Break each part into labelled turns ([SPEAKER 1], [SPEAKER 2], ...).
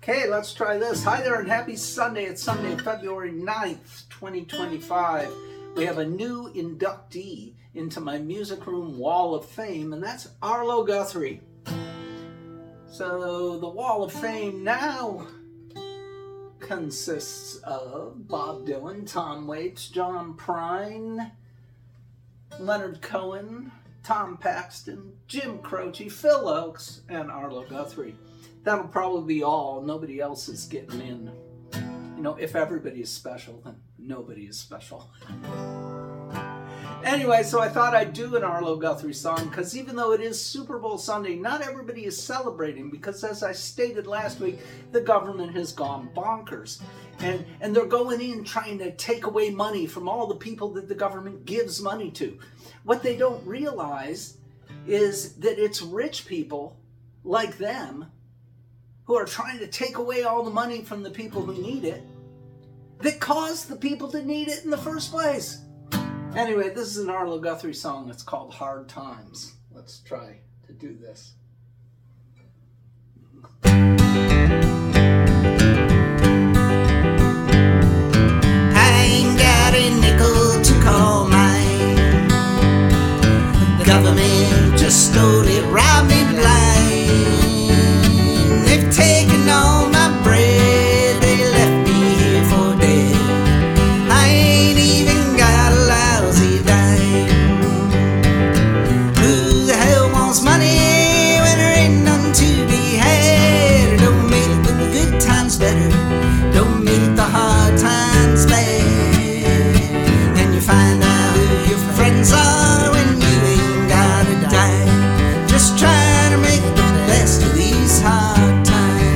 [SPEAKER 1] Okay, let's try this. Hi there and happy Sunday. It's Sunday, February 9th, 2025. We have a new inductee into my Music Room Wall of Fame, and that's Arlo Guthrie. So the Wall of Fame now consists of Bob Dylan, Tom Waits, John Prine, Leonard Cohen, Tom Paxton, Jim Croce, Phil Oakes, and Arlo Guthrie. That'll probably be all. Nobody else is getting in. You know, if everybody is special, then nobody is special. Anyway, so I thought I'd do an Arlo Guthrie song because even though it is Super Bowl Sunday, not everybody is celebrating because, as I stated last week, the government has gone bonkers. And they're going in trying to take away money from all the people that the government gives money to. What they don't realize is that it's rich people like them who are trying to take away all the money from the people who need it that caused the people to need it in the first place. Anyway, this is an Arlo Guthrie song. It's called Hard Times. Let's try to do this.
[SPEAKER 2] I ain't got a nickel to call mine. The government just stole it, robbed me blind. They've taken all my bread, they left me here for dead. I ain't even got a lousy dime. Who the hell wants money when there ain't none to be had? Don't make the good times better, don't make the hard times bad. And you find out who your friends are when you ain't got a dime. Just try to make the best of these hard times.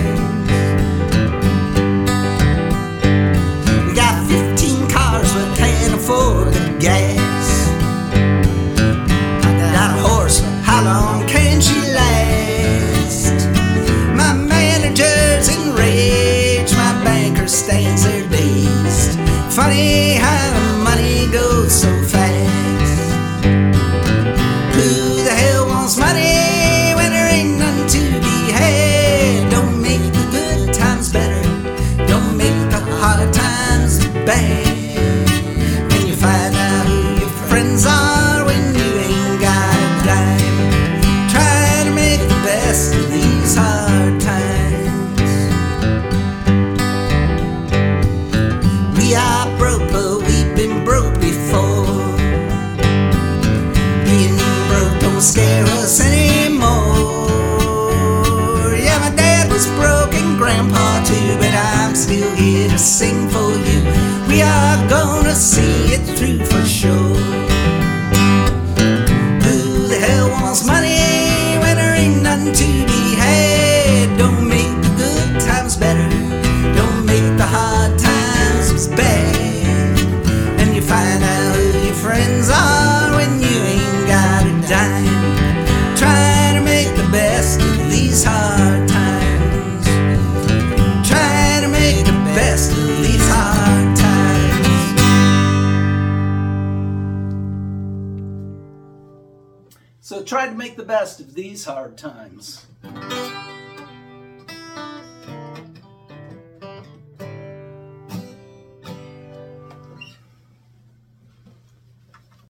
[SPEAKER 2] We got 15 cars but can't afford the gas. I got a horse, how long can she last? My manager's enraged, my banker stands there dazed. Funny how the money goes so fast. Who the hell wants money when there ain't none to be had? Don't make the good times better, don't make the hard times bad. And you find out who your friends are when you ain't got a dime. Try to make the best of these hard times. We are broke, but we've been broke before. Being broke don't scare us anymore. Yeah, my dad was broke and grandpa too, but I'm still here to sing for you. We are gonna see it through for sure. Who the hell wants money when there ain't nothing to be had? Don't make the good times better, don't make the hard times bad. And you find out who your friends are when you ain't got a dime. Try to make the best of these hard times. Try to make the best of these hard times.
[SPEAKER 1] So try to make the best of these hard times.